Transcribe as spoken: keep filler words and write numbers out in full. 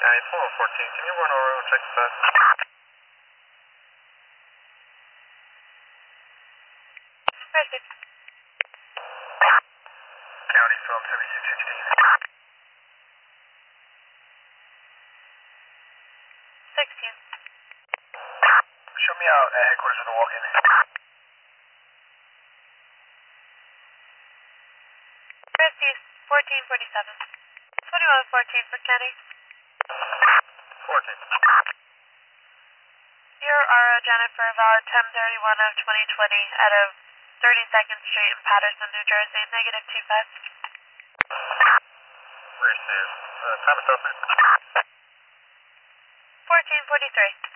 Yeah, it's four fourteen. Can you run over and check the bus? Received. County Phillips seventy-six sixteen. sixteen. Show me out at headquarters for the walk-in. Received. fourteen forty-seven. twenty-one fourteen for Kenny. fourteen. Sierra Aro Jennifer, valid ten thirty-one of twenty twenty out of thirty-second Street in Patterson, New Jersey, negative two five. Received. Uh, time assessment. fourteen forty-three.